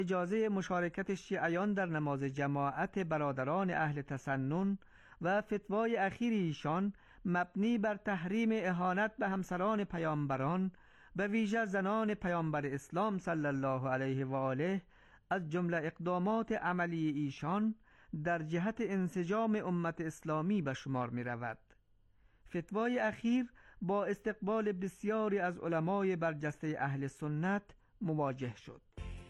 اجازه مشارکت شیعیان در نماز جماعت برادران اهل تسنن و فتوای اخیر ایشان مبنی بر تحریم اهانت به همسران پیامبران و ویژه زنان پیامبر اسلام صلی الله علیه و آله از جمله اقدامات عملی ایشان در جهت انسجام امت اسلامی به شمار می رود. فتوای اخیر با استقبال بسیاری از علمای برجسته اهل سنت مواجه شد.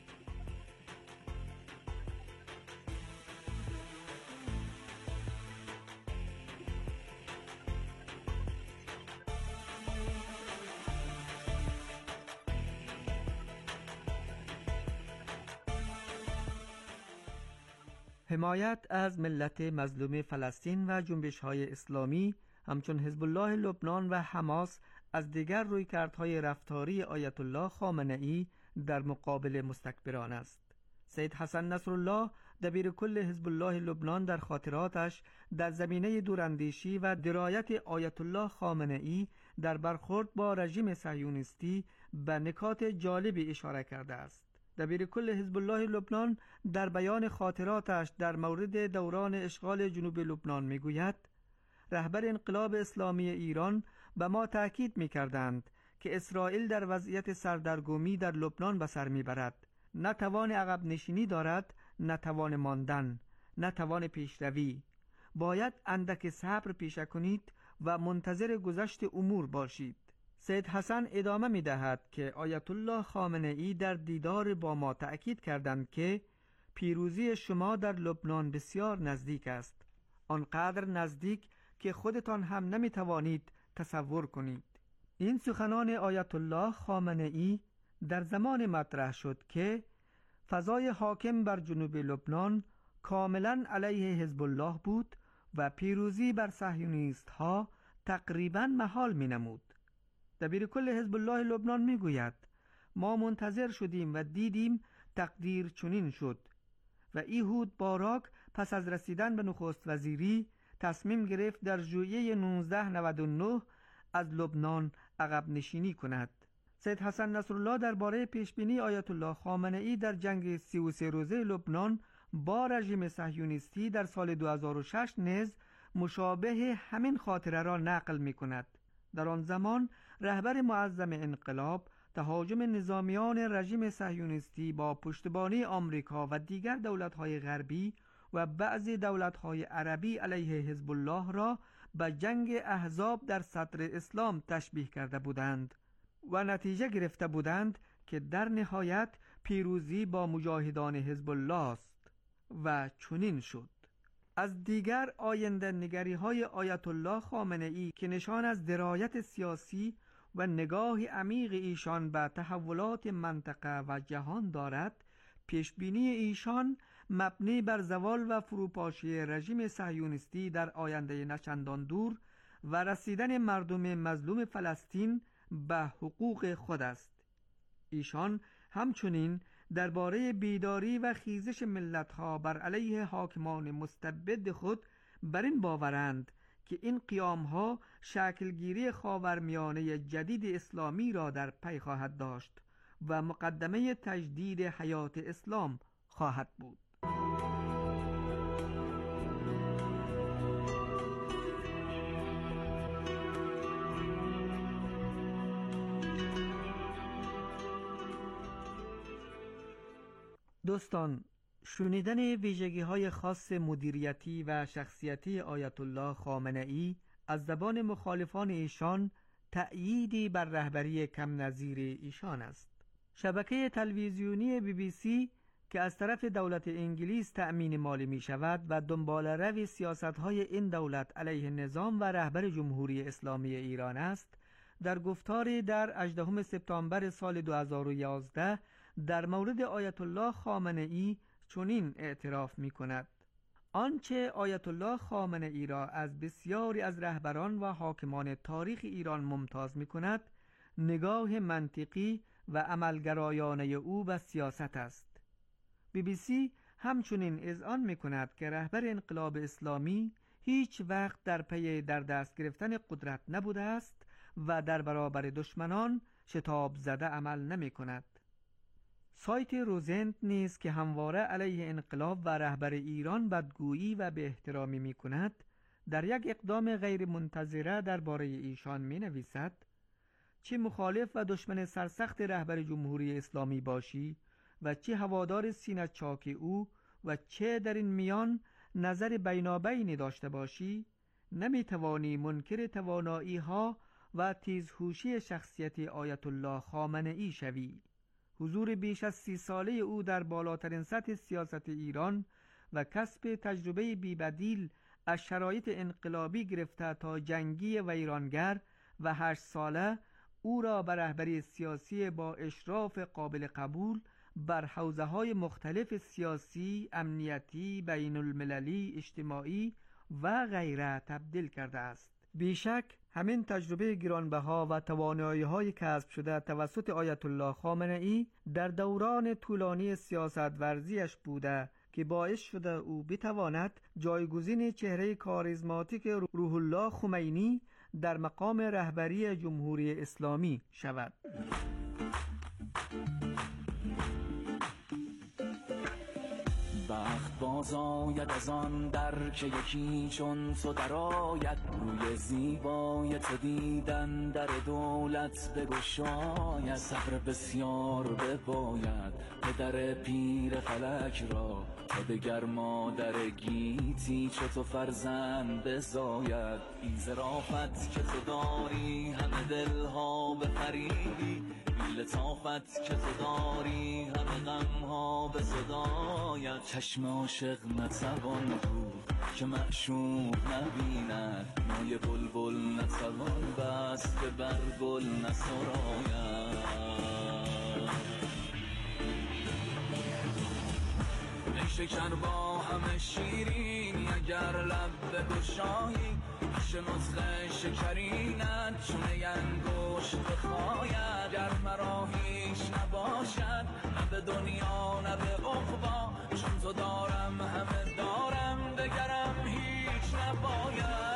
حمایت از ملت مظلوم فلسطین و جنبش‌های اسلامی همچون حزب الله لبنان و حماس از دیگر رویکردهای رفتاری آیت الله خامنه‌ای در مقابل مستکبران است. سید حسن نصرالله دبیر کل حزب الله لبنان در خاطراتش در زمینه دوراندیشی و درایت آیت الله خامنه‌ای در برخورد با رژیم صهیونیستی به نکات جالبی اشاره کرده است. دبیر کل حزب الله لبنان در بیان خاطراتش در مورد دوران اشغال جنوب لبنان میگوید: رهبر انقلاب اسلامی ایران به ما تأکید می‌کردند که اسرائیل در وضعیت سردرگمی در لبنان به سر میبرد، نه توان عقب نشینی دارد، نه توان ماندن، نه توان پیشروی. باید اندک صبر پیشه کنید و منتظر گذشت امور باشید. سید حسن ادامه می دهد که آیت الله خامنه‌ای در دیدار با ما تأکید کردند که پیروزی شما در لبنان بسیار نزدیک است، آنقدر نزدیک که خودتان هم نمی توانید تصور کنید. این سخنان آیت الله خامنه‌ای در زمان مطرح شد که فضای حاکم بر جنوب لبنان کاملا علیه حزب الله بود و پیروزی بر صهیونیست ها تقریبا محال می نمود. دبیر کل حزب الله لبنان می گوید: ما منتظر شدیم و دیدیم تقدیر چنین شد و ایهود باراک پس از رسیدن به نخست وزیری تصمیم گرفت در ژوئیه 1999 از لبنان عقب نشینی کند. سید حسن نصرالله درباره پیشبینی آیت الله خامنه‌ای در جنگ 33 روزه لبنان با رژیم صهیونیستی در سال 2006 نیز مشابه همین خاطره را نقل می کند. در آن زمان رهبر معظم انقلاب تهاجم نظامیان رژیم صهیونیستی با پشتیبانی آمریکا و دیگر دولت‌های غربی و بعضی دولت‌های عربی علیه حزب الله را به جنگ احزاب در صدر اسلام تشبیه کرده بودند و نتیجه گرفته بودند که در نهایت پیروزی با مجاهدان حزب الله است و چنین شد. از دیگر آینده نگری های آیت الله خامنه‌ای که نشان از درایت سیاسی و نگاه عمیق ایشان به تحولات منطقه و جهان دارد، پیشبینی ایشان مبنی بر زوال و فروپاشی رژیم صهیونیستی در آینده نچندان دور و رسیدن مردم مظلوم فلسطین به حقوق خود است. ایشان همچنین درباره بیداری و خیزش ملت‌ها بر علیه حاکمان مستبد خود بر این باورند که این قیام‌ها شکلگیری خاورمیانه جدید اسلامی را در پی خواهد داشت و مقدمه تجدید حیات اسلام خواهد بود. دوستان، شنیدن ویژگی‌های خاص مدیریتی و شخصیتی آیت الله خامنه‌ای از زبان مخالفان ایشان تأییدی بر رهبری کم نظیر ایشان است. شبکه تلویزیونی BBC که از طرف دولت انگلیس تأمین مالی می شود و دنبال روی سیاست‌های این دولت علیه نظام و رهبر جمهوری اسلامی ایران است، در گفتاری در 18 سپتامبر سال 2011 در مورد آیت الله خامنه‌ای چنین اعتراف می کند: آنچه آیت الله خامنه‌ای را از بسیاری از رهبران و حاکمان تاریخ ایران ممتاز می کند، نگاه منطقی و عملگرایانه او به سیاست است. BBC همچنین اذعان می کند که رهبر انقلاب اسلامی هیچ وقت در پی در دست گرفتن قدرت نبوده است و در برابر دشمنان شتاب زده عمل نمی کند. سایت روزنت نیز که همواره علیه انقلاب و رهبر ایران بدگویی و به احترامی می کند، در یک اقدام غیر منتظره درباره ایشان می نویسد: چه مخالف و دشمن سرسخت رهبر جمهوری اسلامی باشی و چه هوادار سینه چاک او و چه در این میان نظر بینابینی داشته باشی، نمی توانی منکر توانایی ها و تیزهوشی شخصیت آیت الله خامنه ای شوی. حضور بیش از 30 ساله او در بالاترین سطح سیاست ایران و کسب تجربه بی‌بدیل از شرایط انقلابی گرفته تا جنگی و ایرانگر و 8 ساله او را به رهبری سیاسی با اشراف قابل قبول بر حوزه‌های مختلف سیاسی، امنیتی، بین المللی، اجتماعی و غیره تبدیل کرده است. بیشک همین تجربه گرانبها و توانایی‌های کسب شده توسط آیت الله خامنه ای در دوران طولانی سیاست ورزیش بوده که باعث شده او بتواند جایگزین چهره کاریزماتیک روح الله خمینی در مقام رهبری جمهوری اسلامی شود. وقت باز آید از آن در که یکی چون تو درآید، روی زیبای تو دیدن در دولت بگشاید. صبر بسیار بباید پدر پیر فلک را، تا دگر مادر گیتی چو تو فرزند بزاید. این ظرافت که تو داری همه دلها بفریبی، این لطافت که تو داری همه غمها بزداید. چشم عاشق نتوان بود که معشوق نبیند، مای بلبل نتوان بست که بر گل نسراید. ای شکر با همه شیرین اگر لب بگشایی، پیش نطق شکرینت چونه انگشت بخاید. گر مرا هیچ نباشد نه به دنیا نه به عقبا، چون تو دارم همه دارم دگرم هیچ نباید.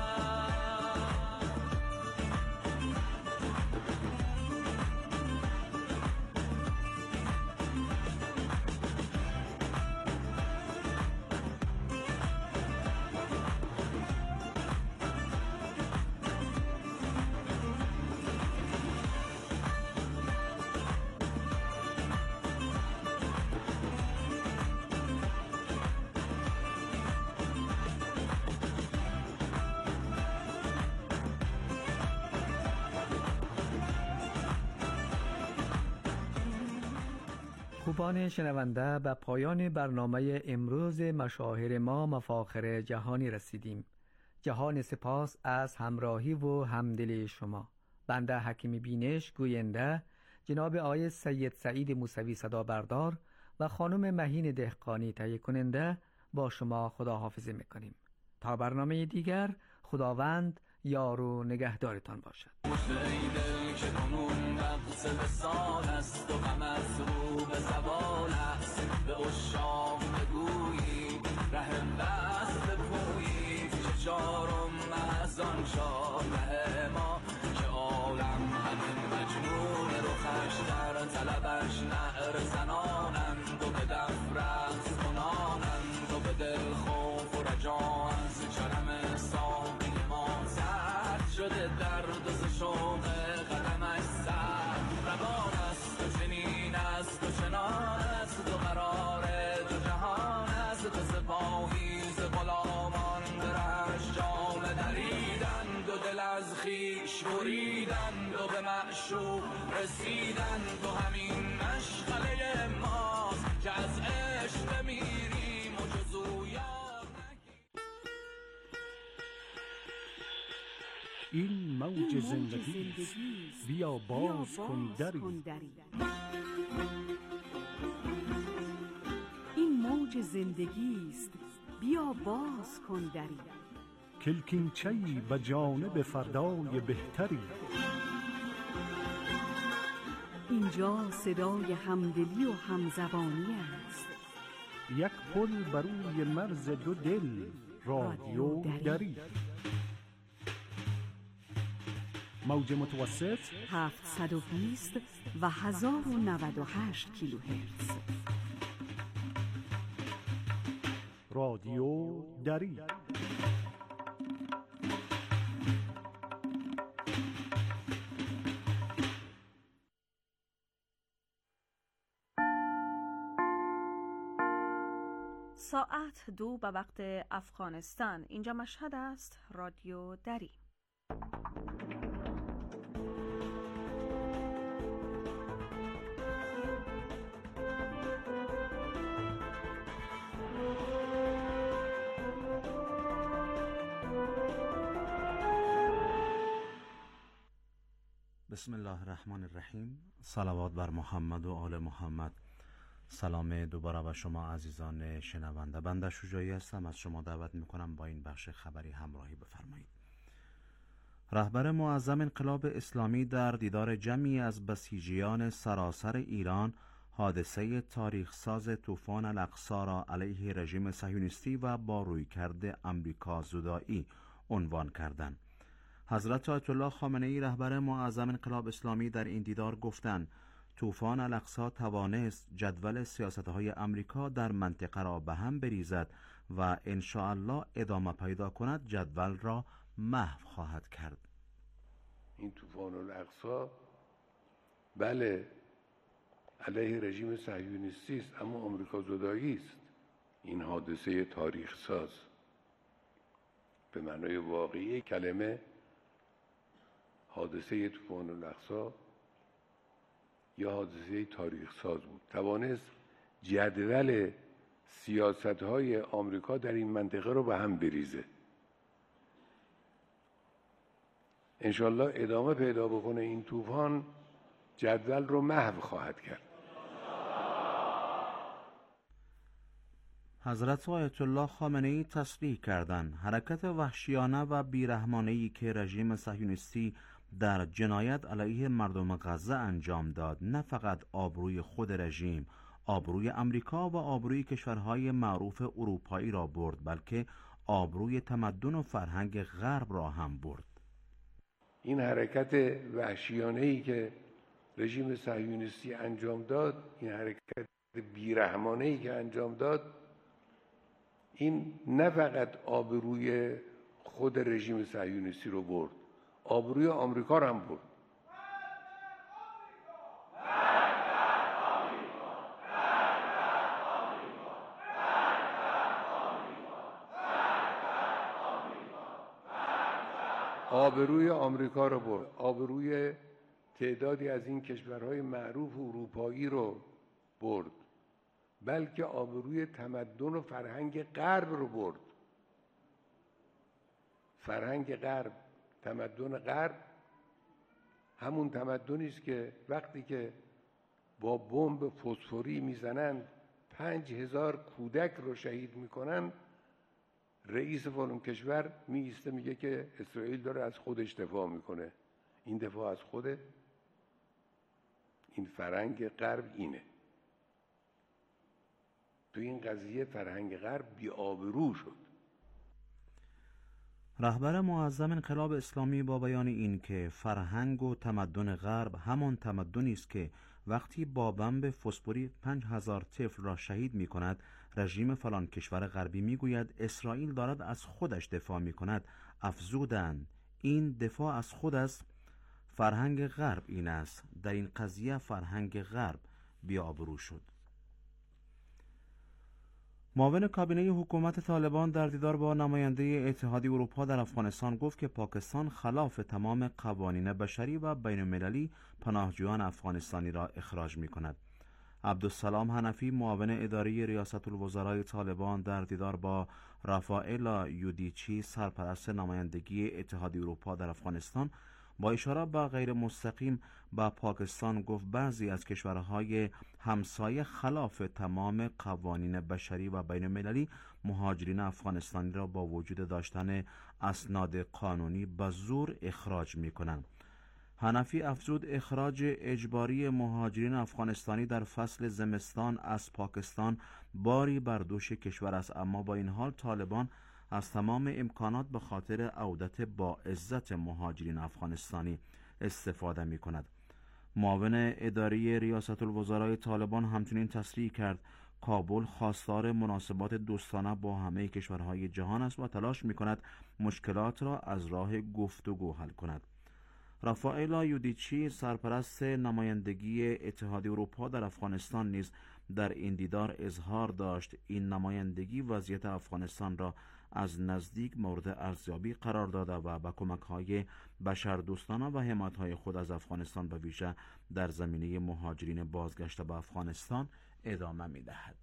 خوبان شنونده، به پایان برنامه امروز مشاهیر ما مفاخر جهانی رسیدیم. جهان سپاس از همراهی و همدلی شما. بنده حکیم بینش گوینده، جناب آقای سید سعید موسوی صدا بردار و خانم مهین دهقانی تهیه کننده با شما خداحافظی میکنیم. تا برنامه دیگر، خداوند یار و نگهدارتان باشد. که کنون وقت وصال است و غم از رو به زوال است. به عشاق بگویید ره بست بپویید که چارم از آن چاره ما، که عالم همین مجنون رخش در طلبش نعر زنانند و به دف رقص کنانند و به دل خوف و رجا از چرم ساقی ما زرد شده درد و ز شوق قدمش سر روان است و چنین است و چنان است و قرار دو جهان است. و سپاهی ز غلامان درش جامه دریدند و دل از خویش بریدند و به معشوق رسیدند و همین مشغله ماست که از عشق بمیریم و جز او یاد نگیریم. این موج زندگی است، بیا باز کن دری. این موج زندگی است، بیا باز کن دری. کلکینچه‌ای به جانب فردای بهتری. اینجا صدای همدلی و همزبانی است. یک پل بر روی مرز دو دل، رادیو دری. موج متوسط 720 و 1098 کیلوهرتز. رادیو دری. ساعت 2 به وقت افغانستان. اینجا مشهد است. رادیو دری. بسم الله الرحمن الرحیم. صلوات بر محمد و آل محمد. سلام دوباره به شما عزیزان شنونده. بنده شجاعی هستم. از شما دعوت میکنم با این بخش خبری همراهی بفرمایید. رهبر معظم انقلاب اسلامی در دیدار جمعی از بسیجیان سراسر ایران حادثه تاریخ ساز طوفان الاقصی را علیه رژیم صهیونیستی و با رویکرد امریکا زدایی عنوان کردند. حضرت آیت الله خامنه ای رهبر معظم انقلاب اسلامی در این دیدار گفتند طوفان الاقصی توانست جدول سیاست‌های امریکا در منطقه را به هم بریزد و ان شاء الله ادامه پیدا کند جدول را محو خواهد کرد. این طوفان الاقصی بله علیه رژیم صهیونیستی است، اما آمریکا زدایی است. این حادثه تاریخ ساز به معنای واقعی کلمه حادثه طوفان الاقصی یا حادثه تاریخ ساز بود. توانست جدول سیاست‌های آمریکا در این منطقه رو به هم بریزه. انشالله ادامه پیدا بکنه این طوفان جدول رو محو خواهد کرد. حضرت آیت الله خامنه ای تصریح کردند حرکت وحشیانه و بیرحمانه‌ای که رژیم صهیونیستی در جنایت علیه مردم غزه انجام داد نه فقط آبروی خود رژیم، آبروی امریکا و آبروی کشورهای معروف اروپایی را برد، بلکه آبروی تمدن و فرهنگ غرب را هم برد. این حرکت وحشیانه‌ای که رژیم صهیونیستی انجام داد، این حرکت بیرحمانه‌ای که انجام داد، این نه فقط آبروی خود رژیم صهیونیستی رو برد، آبروی آمریکا رو هم برد. آبروی آمریکا رو برد، آبروی تعدادی از این کشورهای معروف اروپایی رو برد، بلکه آبروی تمدن و فرهنگ غرب رو برد. فرهنگ غرب، تمدن غرب همون تمدنی است که وقتی که با بمب فسفوری میزنند 5000 کودک رو شهید میکنن، رئیس فلان کشور میسته میگه که اسرائیل داره از خودش دفاع میکنه. این دفاع از خوده؟ این فرهنگ غرب اینه. تو این قضیه فرهنگ غرب بی‌آبرو شد. رهبر معظم انقلاب اسلامی با بیان این که فرهنگ و تمدن غرب همان تمدنی است که وقتی با بمب فسفوری 5000 طفل را شهید می کند، رژیم فلان کشور غربی می گوید اسرائیل دارد از خودش دفاع می کند، افزودند این دفاع از خود است. فرهنگ غرب این است. در این قضیه فرهنگ غرب بی‌آبرو شد. معاون کابینه حکومت طالبان در دیدار با نماینده اتحادیه اروپا در افغانستان گفت که پاکستان خلاف تمام قوانین بشری و بین المللی پناهجویان افغانستانی را اخراج می کند. عبدالسلام حنفی معاون اداری ریاست الوزرای طالبان در دیدار با رافائل یودیچی سرپرست نمایندگی اتحادیه اروپا در افغانستان با اشاره به غیر مستقیم به پاکستان گفت بعضی از کشورهای همسایه خلاف تمام قوانین بشری و بین المللی مهاجرین افغانستانی را با وجود داشتن اسناد قانونی به زور اخراج می کنند. حنفی افزود اخراج اجباری مهاجرین افغانستانی در فصل زمستان از پاکستان باری بر دوش کشور است، اما با این حال طالبان از تمام امکانات به خاطر عودت با عزت مهاجرین افغانستانی استفاده می کند. معاون اداری ریاست الوزرای طالبان همچنین تصریح کرد کابل خواستار مناسبات دوستانه با همه کشورهای جهان است و تلاش می کند مشکلات را از راه گفتگو حل کند. رافائلا یودیچی سرپرست نمایندگی اتحادیه اروپا در افغانستان نیز در این دیدار اظهار داشت این نمایندگی وضعیت افغانستان را از نزدیک مورد ارزیابی قرار داده و با کمک‌های بشردوستانه و حمایت‌های خود از افغانستان به ویژه در زمینه مهاجرین بازگشته به افغانستان ادامه می‌دهد.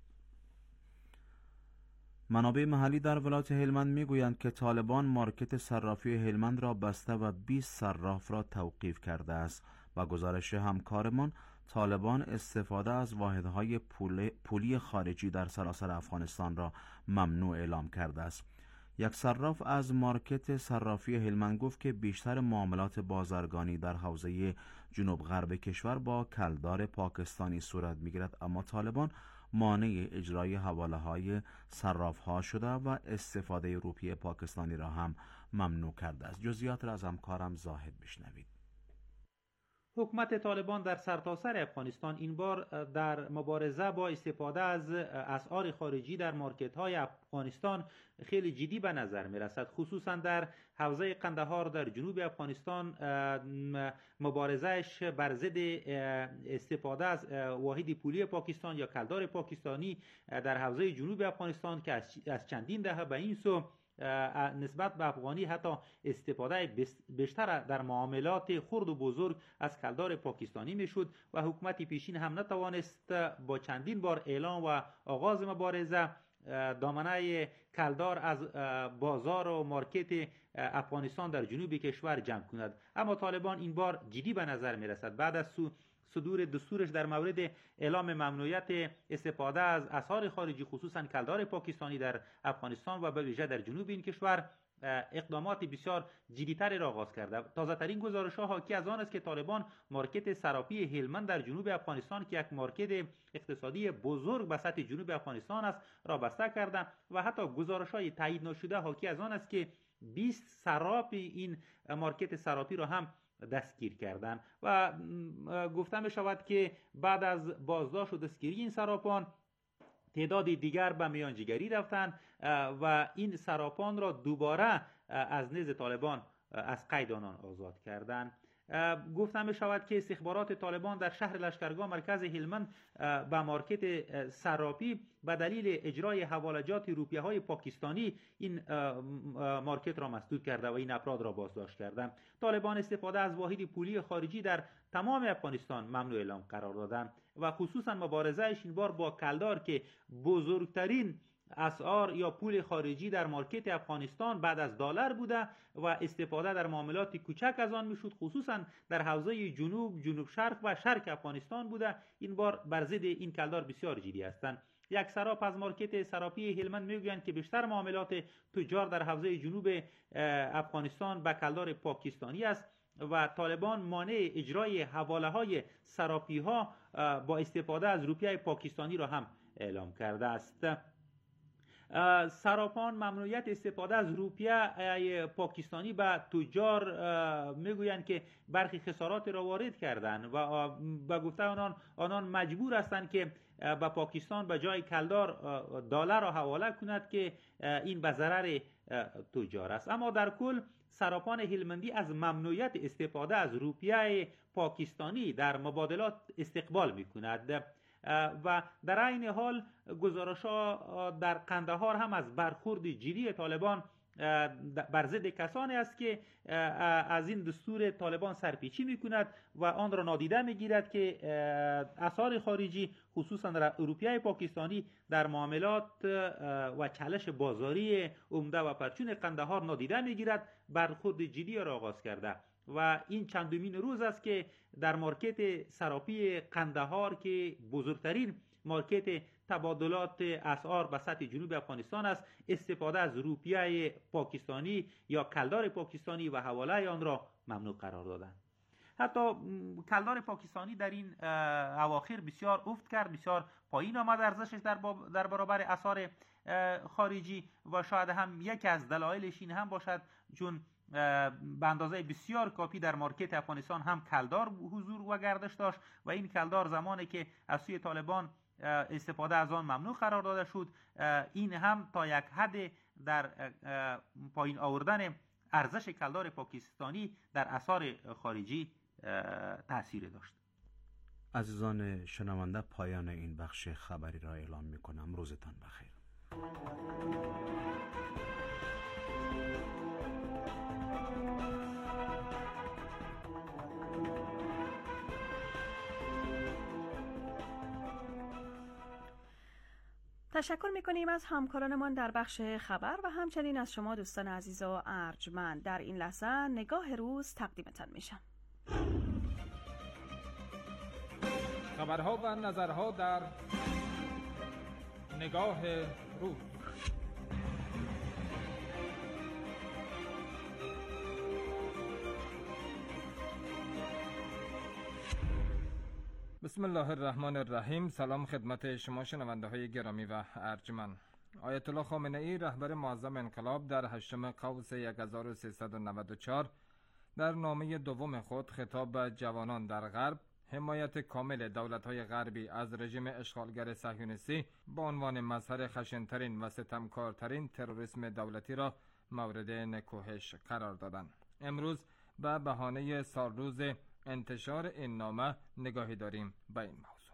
منابع محلی در ولایت هلمند میگویند که طالبان مارکت صرافی هلمند را بسته و 20 صراف را توقیف کرده است و گزارش همکارمان طالبان استفاده از واحدهای پولی خارجی در سراسر افغانستان را ممنوع اعلام کرده است. یک صراف از مارکت صرافی هلمند گفت که بیشتر معاملات بازرگانی در حوزه جنوب غرب کشور با کلدار پاکستانی صورت میگیرد، اما طالبان مانع اجرای حواله‌های صراف‌ها شده و استفاده روپیه پاکستانی را هم ممنوع کرده است. جزئیات را از همکارم زاهد بشنوید. حکومت طالبان در سرتاسر افغانستان این بار در مبارزه با استفاده از اسعار خارجی در مارکت‌های افغانستان خیلی جدی به نظر می‌رسد. خصوصا در حوزه قندهار در جنوب افغانستان مبارزهش بر ضد استفاده از واحد پولی پاکستان یا کلدار پاکستانی در حوزه جنوب افغانستان که از چندین دهه به این سو نسبت به افغانی حتی استفاده بیشتر در معاملات خرد و بزرگ از کلدار پاکستانی میشد و حکومت پیشین هم نتوانست با چندین بار اعلان و آغاز مبارزه دامنه کلدار از بازار و مارکت افغانستان در جنوب کشور جمع کند. اما طالبان این بار جدی به نظر میرسد. بعد از صدور دستورش در مورد اعلام ممنوعیت استفاده از اسعار خارجی خصوصا کلدار پاکستانی در افغانستان و به ویژه در جنوب این کشور اقدامات بسیار جدی‌تری را آغاز کرده. تازه‌ترین گزارش‌ها حاکی از آن است که طالبان مارکت صرافی هلمند در جنوب افغانستان که یک مارکت اقتصادی بزرگ به سطح جنوب افغانستان است را بسته کرده و حتی گزارش‌های تایید نشده حاکی از آن است که 20 صراف این مارکت صرافی را هم دستگیر کردند و گفته می شود که بعد از بازداشت و دستگیری این صرافان تعداد دیگر به میانجیگری رفتند و این صرافان را دوباره از نزد طالبان از قید آنان آزاد کردند. گفته می شود که استخبارات طالبان در شهر لشکرگاه مرکز هلمند به مارکت صرافی به دلیل اجرای حوالجات روپیه های پاکستانی این مارکت را مسدود کرده و این افراد را بازداشت کردند. طالبان استفاده از واحد پولی خارجی در تمام افغانستان ممنوع اعلام قرار دادند و خصوصا مبارزه‌اش این بار با کلدار که بزرگترین اسعار یا پول خارجی در مارکت افغانستان بعد از دلار بوده و استفاده در معاملات کوچک از آن میشد، خصوصا در حوزه جنوب شرق و شرق افغانستان بوده. این بار بر ضد این کلدار بسیار جدی هستند. یک صراف از مارکت صرافی هلمند میگویند که بیشتر معاملات تجار در حوزه جنوب افغانستان به کلدار پاکستانی است و طالبان مانع اجرای حواله‌های صرافی‌ها با استفاده از روپیه پاکستانی را هم اعلام کرده است. صرافان ممنوعیت استفاده از روپیه پاکستانی به تجار میگویند که برخی خسارات را وارد کردند و به گفته آنان مجبور هستند که به پاکستان به جای کلدار دلار را حواله کند که این به ضرر تجار است. اما در کل صرافان هلمندی از ممنوعیت استفاده از روپیه پاکستانی در مبادلات استقبال میکند و در عین حال گزارش‌ها در قندهار هم از برخورد جدی طالبان بر ضد کسانی است که از این دستور طالبان سرپیچی میکند و آن را نادیده میگیرد که اسعار خارجی خصوصا روپیه پاکستانی در معاملات و چالش بازاری عمده و پرچون قندهار نادیده میگیرد. برخورد جدی را آغاز کرده و این چندمین روز است که در مارکت صرافی قندهار که بزرگترین مارکت تبادلات اسعار به سطح جنوب افغانستان است استفاده از روپیه پاکستانی یا کلدار پاکستانی و حواله آن را ممنوع قرار دادند. حتی کلدار پاکستانی در این اواخر بسیار افت کرد، بسیار پایین آمد ارزشش در برابر اسعار خارجی و شاید هم یکی از دلایلش این هم باشد چون به اندازه بسیار کافی در مارکت افغانستان هم کلدار حضور و گردش داشت و این کلدار زمانی که از سوی طالبان استفاده از آن ممنوع قرار داده شد، این هم تا یک حد در پایین آوردن ارزش کلدار پاکستانی در اسعار خارجی تأثیر داشت. عزیزان شنونده، پایان این بخش خبری را اعلام می کنم. روزتان بخیر. تشکر میکنیم از همکارانمان در بخش خبر و همچنین از شما دوستان عزیز و ارجمند. در این لحظه نگاه روز تقدیمتان میشم. خبرها و نظرها در نگاه روز. بسم الله الرحمن الرحیم. سلام خدمت شما شنونده های گرامی و ارجمند. آیت الله خامنه ای رهبر معظم انقلاب در 8 قوس 1394 در نامه دوم خود خطاب به جوانان در غرب حمایت کامل دولت‌های غربی از رژیم اشغالگر صهیونیستی با عنوان مظهر خشن‌ترین و ستمکارترین تروریسم دولتی را مورد نکوهش قرار دادند. امروز به بهانه سالروز انتشار این نامه نگاهی داریم به این موضوع.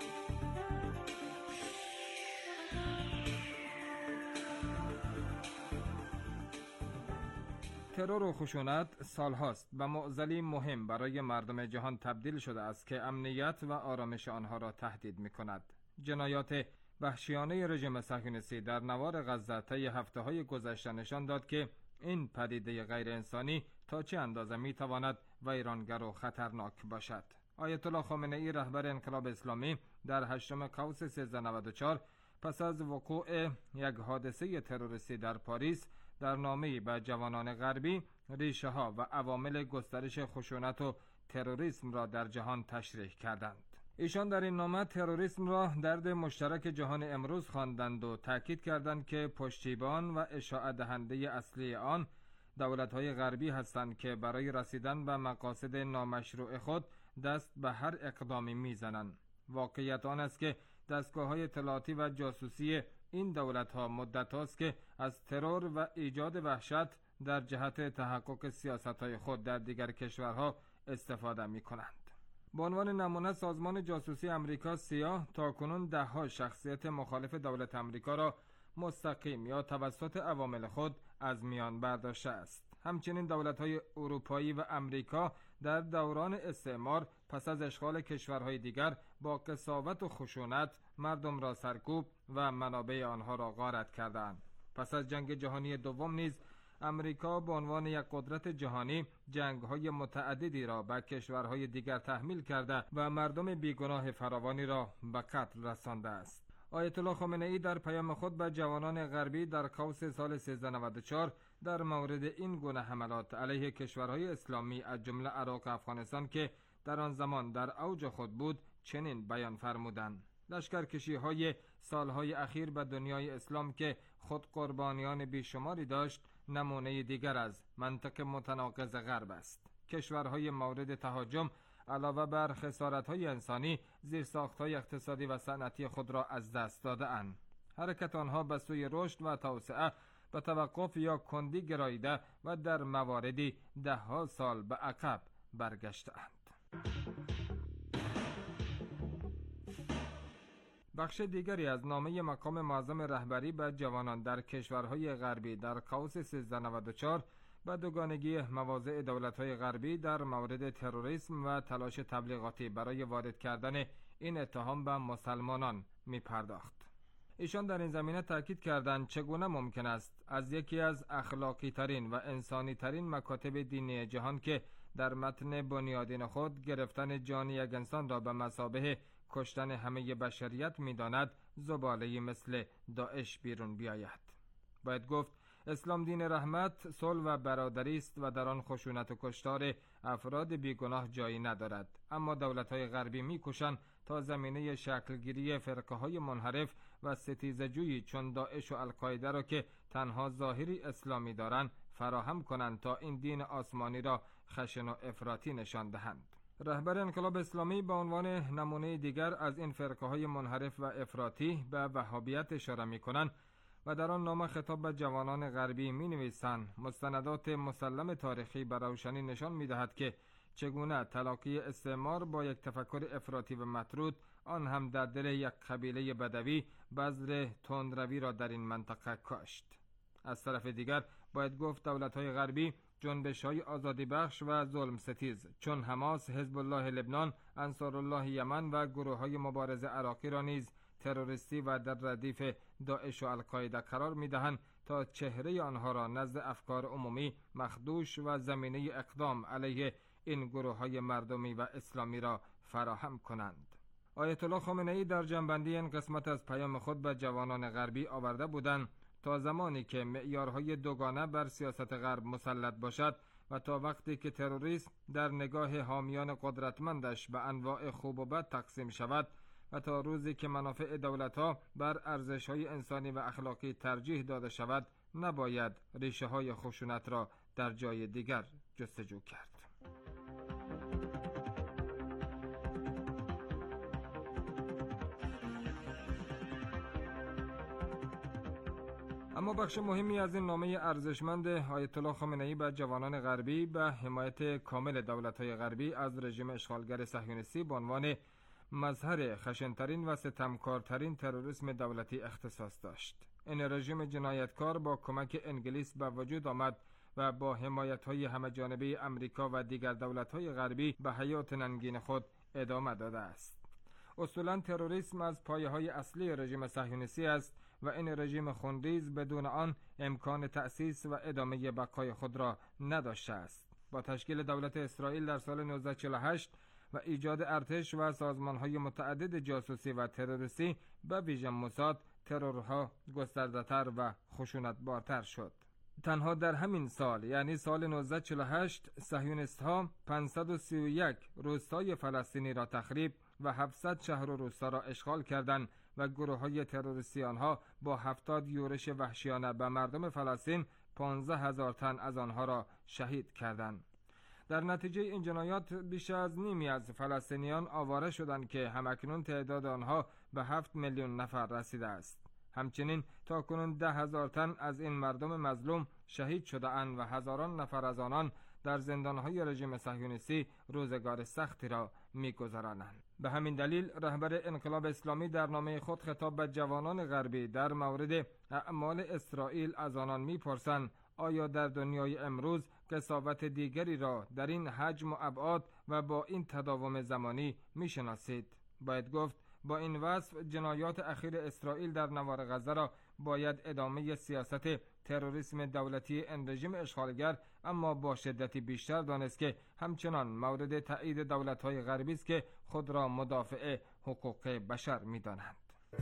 ترور و خشونت سالهاست به معضلی مهم برای مردم جهان تبدیل شده است که امنیت و آرامش آنها را تهدید می کند. جنایات وحشیانه رژیم صهیونیستی در نوار غزه طی هفته‌های گذشته نشان داد که این پدیده غیر انسانی تا چه اندازه می تواند ویرانگر و خطرناک باشد. آیت الله خامنه ای رهبر انقلاب اسلامی در 8 قوس 1394 پس از وقوع یک حادثه تروریستی در پاریس در نامه‌ای به جوانان غربی ریشه ها و عوامل گسترش خشونت و تروریسم را در جهان تشریح کردند. ایشان در این نامه تروریسم را درد مشترک جهان امروز خواندند و تاکید کردند که پشتیبان و اشاعه دهنده اصلی آن دولت‌های غربی هستند که برای رسیدن به مقاصد نامشروع خود دست به هر اقدامی میزنند. واقعیت آن است که دستگاه‌های اطلاعاتی و جاسوسی این دولت‌ها مدت است که از ترور و ایجاد وحشت در جهت تحقق سیاست‌های خود در دیگر کشورها استفاده می‌کنند. به عنوان نمونه سازمان جاسوسی امریکا سیا تاکنون ده‌ها شخصیت مخالف دولت امریکا را مستقیم یا توسط عوامل خود از میان برداشته است. همچنین دولت‌های اروپایی و امریکا در دوران استعمار پس از اشغال کشورهای دیگر با قساوت و خشونت مردم را سرکوب و منابع آنها را غارت کردند. پس از جنگ جهانی دوم نیز امریکا به عنوان یک قدرت جهانی جنگ‌های متعددی را به کشورهای دیگر تحمیل کرده و مردم بیگناه فراوانی را به قتل رسانده است. آیت الله خامنه ای در پیام خود به جوانان غربی در قوس سال 1394 در مورد این گونه حملات علیه کشورهای اسلامی از جمله عراق و افغانستان که در آن زمان در اوج خود بود چنین بیان فرمودند: لشکرکشی‌های سالهای اخیر به دنیای اسلام که خود قربانیان بیشماری داشت نمونه دیگر از منطق متناقض غرب است. کشورهای مورد تهاجم علاوه بر خسارت‌های انسانی زیرساخت‌های اقتصادی و صنعتی خود را از دست داده‌اند. حرکت آنها به سوی رشد و توسعه به توقف یا کندی گراییده و در مواردی ده‌ها سال به عقب برگشته‌اند. بخش دیگری از نامه مقام معظم رهبری به جوانان در کشورهای غربی در قوس 1394 به دوگانگی مواضع دولت‌های غربی در مورد تروریسم و تلاش تبلیغاتی برای وارد کردن این اتهام به مسلمانان می پرداخت. ایشان در این زمینه تاکید کردند چگونه ممکن است از یکی از اخلاقی ترین و انسانی ترین مکاتب دینی جهان که در متن بنیادین خود گرفتن جان یک انسان را به مثابه کشتن همه بشریت می داند زباله‌ای مثل داعش بیرون بیاید. باید گفت اسلام دین رحمت، صلح و برادری است و در آن خشونت و کشتار افراد بیگناه جایی ندارد. اما دولت‌های غربی می‌کوشند تا زمینه شکلگیری فرقه‌های منحرف و ستیزجویی چون داعش و القاعده را که تنها ظاهری اسلامی دارند فراهم کنند تا این دین آسمانی را خشن و افراطی نشان دهند. رهبر انقلاب اسلامی به عنوان نمونه دیگر از این فرقه‌های منحرف و افراطی به وهابیت اشاره می‌کنند و در آن نامه خطاب به جوانان غربی می‌نویسند مستندات مسلم تاریخی به روشنی نشان می‌دهد که چگونه تلاقی استعمار با یک تفکر افراطی و مطرود، آن هم در دل یک قبیله بدوی، بذر تندروی را در این منطقه کاشت. از طرف دیگر باید گفت دولت‌های غربی جنبش‌های آزادی بخش و ظلم ستیز چون حماس، حزب الله لبنان، انصارالله یمن و گروه‌های مبارز عراقی را نیز تروریستی و در ردیف داعش و القاعده قرار می‌دهند تا چهره آنها را نزد افکار عمومی مخدوش و زمینه اقدام علیه این گروه‌های مردمی و اسلامی را فراهم کنند. آیت الله خامنه‌ای در جنبندی این قسمت از پیام خود به جوانان غربی آورده بودند تا زمانی که معیارهای دوگانه بر سیاست غرب مسلط باشد و تا وقتی که تروریسم در نگاه حامیان قدرتمندش به انواع خوب و بد تقسیم شود و تا روزی که منافع دولت‌ها بر ارزش‌های انسانی و اخلاقی ترجیح داده شود، نباید ریشه‌های خشونت را در جای دیگر جستجو کرد. اما بخش مهمی از این نامه ارزشمند آیت الله خامنه‌ای به جوانان غربی به حمایت کامل دولت‌های غربی از رژیم اشغالگر صهیونیستی به عنوان مظهر خشن‌ترین و ستمکارترین تروریسم دولتی اختصاص داشت. این رژیم جنایتکار با کمک انگلیس به وجود آمد و با حمایت‌های همه‌جانبه امریکا و دیگر دولت‌های غربی به حیات ننگین خود ادامه داده است. اصولاً تروریسم از پایه‌های اصلی رژیم صهیونیستی است و این رژیم خونریز بدون آن امکان تأسیس و ادامه بقای خود را نداشته است. با تشکیل دولت اسرائیل در سال 1948 و ایجاد ارتش و سازمان‌های متعدد جاسوسی و تروریستی به ویژه موساد، ترورها گسترده‌تر و خشونت‌بارتر شد. تنها در همین سال یعنی سال 1948 صهیونیست‌ها 531 روستای فلسطینی را تخریب و 700 شهر و روستا را اشغال کردند و گروه‌های تروریستی آنها با 70 یورش وحشیانه به مردم فلسطین 15,000 تن از آنها را شهید کردند. در نتیجه این جنایات بیش از نیمی از فلسطینیان آواره شدند که همکنون تعداد آنها به 7 میلیون نفر رسیده است. همچنین تاکنون 10,000 تن از این مردم مظلوم شهید شده اند و هزاران نفر از آنان در زندانهای رژیم صهیونیستی روزگار سختی را می‌گذرانند. به همین دلیل رهبر انقلاب اسلامی در نامه خود خطاب به جوانان غربی در مورد اعمال اسرائیل از آنان می‌پرسند آیا در دنیای امروز قساوت دیگری را در این حجم و ابعاد و با این تداوم زمانی می‌شناسید؟ باید گفت با این وصف جنایات اخیر اسرائیل در نوار غزه را باید ادامه سیاست تروریسم دولتی این رژیم اشغالگر اما با شدتی بیشتر دانست که همچنان مورد تایید دولت‌های غربی است که خود را مدافع حقوق بشر می‌دانند.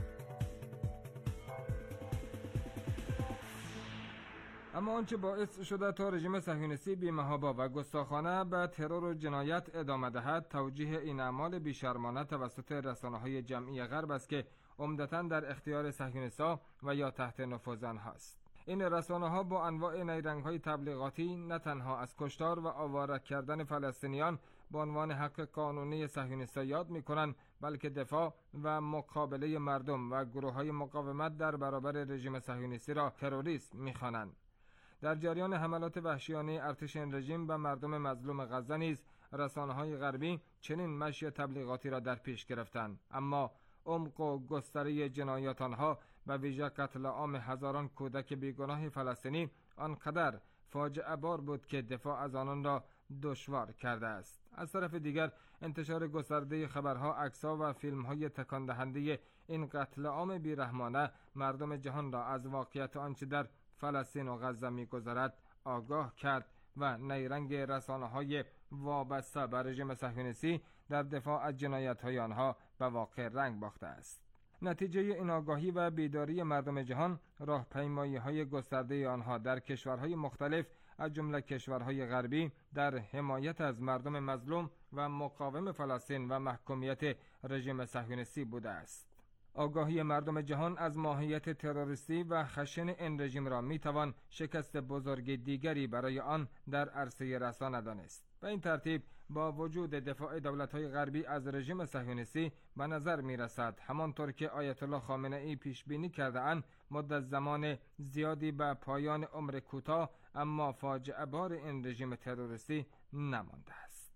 اما آنچه باعث شده تا رژیم صهیونیستی بی‌محابا و گستاخانه به ترور و جنایت ادامه دهد توجیه این اعمال بی‌شرمانه توسط رسانه‌های جمعی غرب است که عمدتاً در اختیار صهیونیست‌ها و یا تحت نفوذ آنهاست. این رسانه‌ها با انواع نیرنگ‌های تبلیغاتی نه تنها از کشتار و آواره کردن فلسطینیان به عنوان حق قانونی صهیونیست‌ها یاد می‌کنند، بلکه دفاع و مقابله مردم و گروه‌های مقاومت در برابر رژیم صهیونیستی را تروریسم می‌خوانند. در جریان حملات وحشیانه ارتش این رژیم به مردم مظلوم غزه نیز رسانه‌های غربی چنین مشی تبلیغاتی را در پیش گرفتند، اما عمق و گستره جنایات آنها و ویژه قتل عام هزاران کودک بیگناه فلسطینی آنقدر فاجعه بار بود که دفاع از آنان را دشوار کرده است. از طرف دیگر انتشار گسترده خبرها، عکس‌ها و فیلم‌های تکان دهنده این قتل عام بیرحمانه مردم جهان را از واقعیت آنچه در فلسطین و غزه می‌گذرد آگاه کرد و نیرنگ رسانه‌های وابسته به رژیم صهیونیستی در دفاع از جنایت‌های آنها به واقع رنگ باخته است. نتیجه این آگاهی و بیداری مردم جهان، راهپیمایی‌های گسترده آنها در کشورهای مختلف از جمله کشورهای غربی در حمایت از مردم مظلوم و مقاوم فلسطین و محکومیت رژیم صهیونیستی بوده است. آگاهی مردم جهان از ماهیت تروریستی و خشن این رژیم را میتوان شکست بزرگ دیگری برای آن در عرصه رسانه دانست. به این ترتیب با وجود دفاع دولت‌های غربی از رژیم صهیونیستی به نظر می‌رسد همانطور که آیت الله خامنه‌ای پیش بینی کرده‌اند مدت زمان زیادی به پایان عمر کوتاه اما فاجعه بار این رژیم تروریستی نمانده است.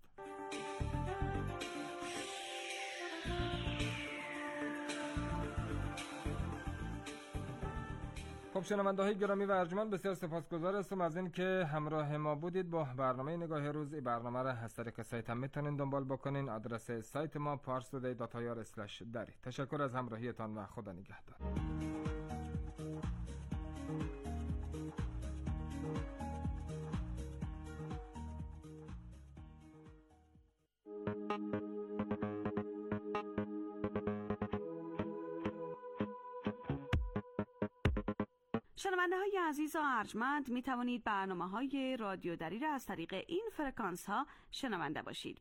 خب شنونده‌های گرامی و ارجمند، بسیار سپاسگزار هستم از این که همراه ما بودید با برنامه نگاه روز. این برنامه را از طریق سایت هم میتونین دنبال بکنین. آدرس سایت ما parstoday.ir/dari. تشکر از همراهیتان و خدا نگهدار. شنونده های عزیز و ارجمند، می توانید برنامه های رادیو دری را از طریق این فرکانس ها شنونده باشید.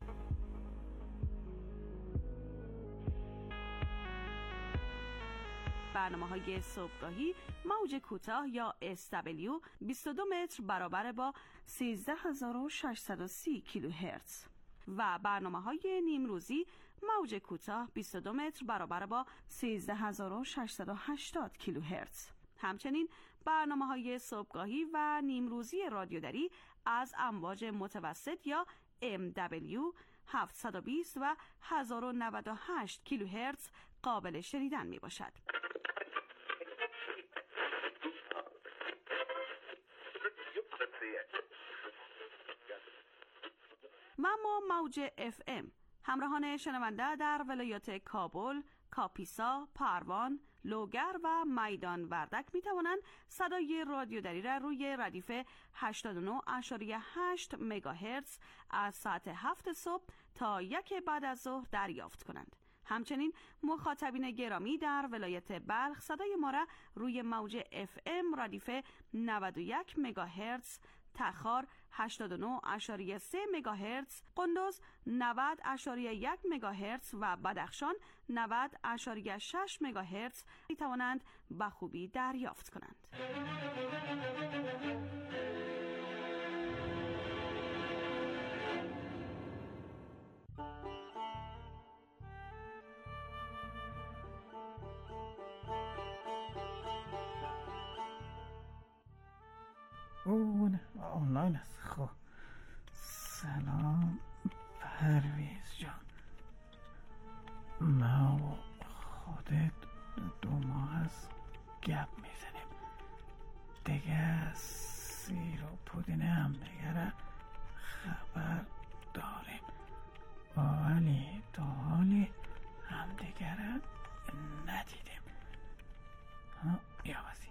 برنامه های صبحگاهی موج کوتاه یا SW 22 متر برابر با 13630 کیلوهرتز و برنامه های نیمروزی موج کوتاه 22 متر برابر با 13680 کیلوهرتز. همچنین برنامه‌های صبحگاهی و نیمروزی رادیو دری از امواج متوسط یا MW 720 و 1098 کیلوهرتز قابل شنیدن می باشد. و ما موج FM همراهان شنونده در ولایات کابل، کاپیسا، پروان، لوگر و میدان وردک می توانند صدای رادیو دری را روی ردیف 89.8 مگاهرتز از ساعت 7 صبح تا 1 بعد از ظهر دریافت کنند. همچنین مخاطبین گرامی در ولایت بلخ صدای ما را روی موج FM ردیف 91 مگاهرتز، تخار 89.3 مگاهرتز، قندوز 90.1 مگاهرتز و بدخشان 90.6 مگاهرتز می توانند به خوبی دریافت کنند. اون آنلاین است. خب سلام پرویز جان، ما و خودت 2 ماه از گپ میزنیم دیگه، سیر و پودین هم دیگه خبر داریم ولی تا حالی هم دیگه ندیدیم. یا وزی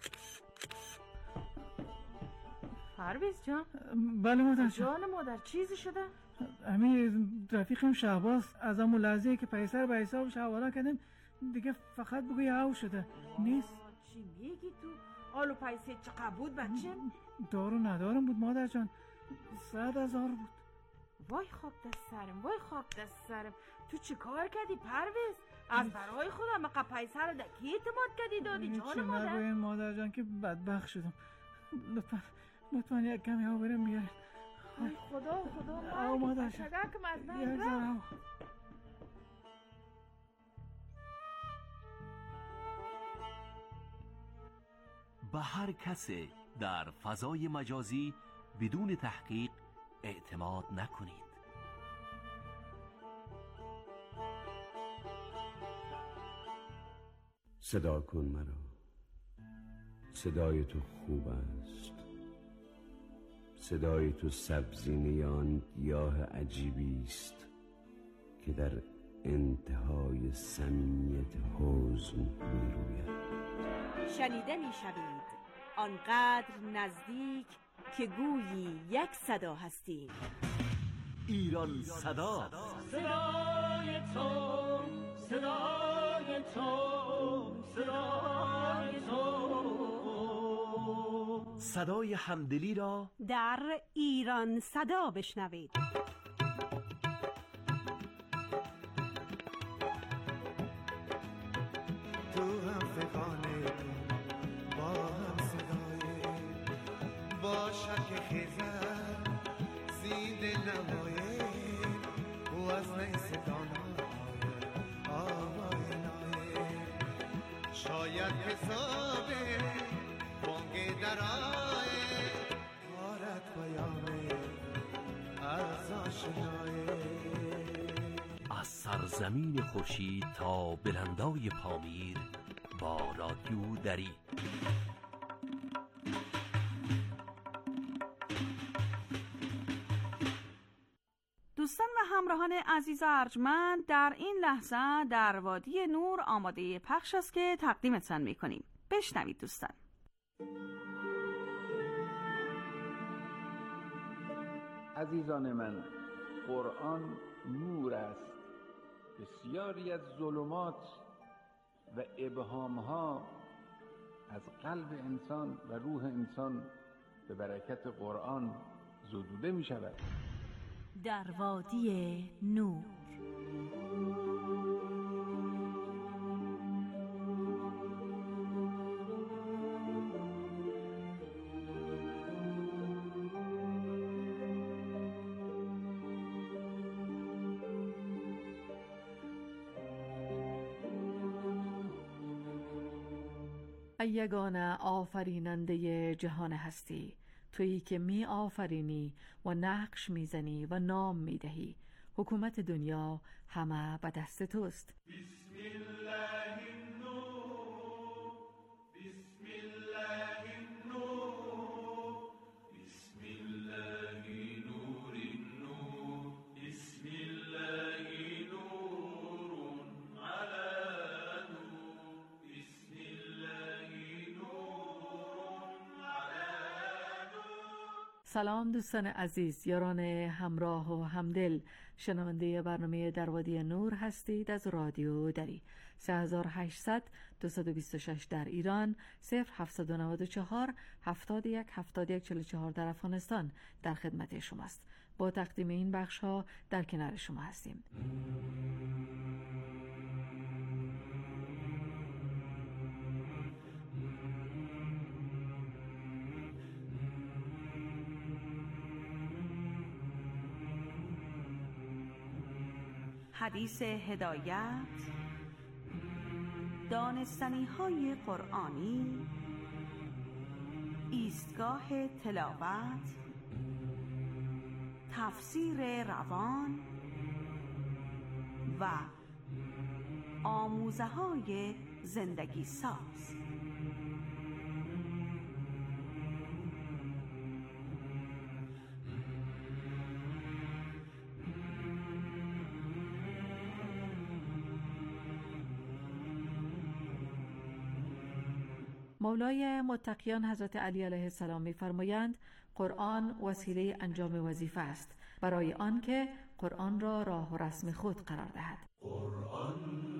پرویز جان. بله مادر جان مادر، چیزی شده؟ امیر رفیقم شهباز از همون لحظه که پیسر به حسابش حواله کردیم دیگه فقط بگوی هاو شده نیست. چی میگی تو؟ آلو پیسه چقدر بود بچه؟ دارو ندارم بود مادر جان، 100,000 بود. وای خاک دست سرم، وای خاک دست سرم. تو چی کار کردی پرویز؟ از برای خودم مقا پیسه رو دکی اعتماد کردی دادی جان مادر؟ چی نگوین مادر جان که بدبخت شدم. لطفاً یک کمی ها بریم بیارین. ای خدا مادر جان شگرکم از یک بین ذره به هر کسی در فضای مجازی بدون تحقیق اعتماد نکنید. صدا کن مرا، صدای تو خوب است، صدای تو سبزینه آن گیاه عجیبی است که در انتهای صمیمیت حزن می روید. شنیده می شوید آنقدر نزدیک که گویی یک صدا هستیم. ایران صدا، صدای تو، صدای صدای تو، صدای تو. صدای همدلی را در ایران صدا بشنوید. تو هم فقانه با هم صدای با شک خیزن زید نمایه و از نیستان آوای نایه شاید حسابه بانگ درائه غارت بیامه از آشنایه از سرزمین خورشید تا بلندای پامیر با رادیو دری. دوستان و همراهان عزیز و ارجمند، در این لحظه در وادی نور آماده پخش است که تقدیمتان می‌کنیم. بشنوید دوستان. عزیزان من، قرآن نور است. بسیاری از ظلمات و ابهامها از قلب انسان و روح انسان به برکت قرآن زدوده می شود. در وادی نور. ای یگانه آفریننده جهان هستی، تویی که می آفرینی و نقش می زنی و نام می دهی. حکومت دنیا همه به دست توست. بسم الله النور، بسم الله النور، بسم الله نور النور، بسم الله نور على نور، بسم الله نور على نور. سلام دوستان عزیز، یاران همراه و همدل، شنونده برنامه در وادی نور هستید از رادیو دری. 3800 226 در ایران، 0794 71 71 44 در افغانستان در خدمت شماست. با تقدیم این بخش ها در کنار شما هستیم. حدیث هدایت، دانستنی های قرآنی، ایستگاه تلاوت، تفسیر روان و آموزه های زندگی ساز. مولای متقیان حضرت علی علیه السلام می‌فرمایند قرآن وسیله انجام وظیفه است، برای آنکه قرآن را راه و رسم خود قرار دهد. قرآن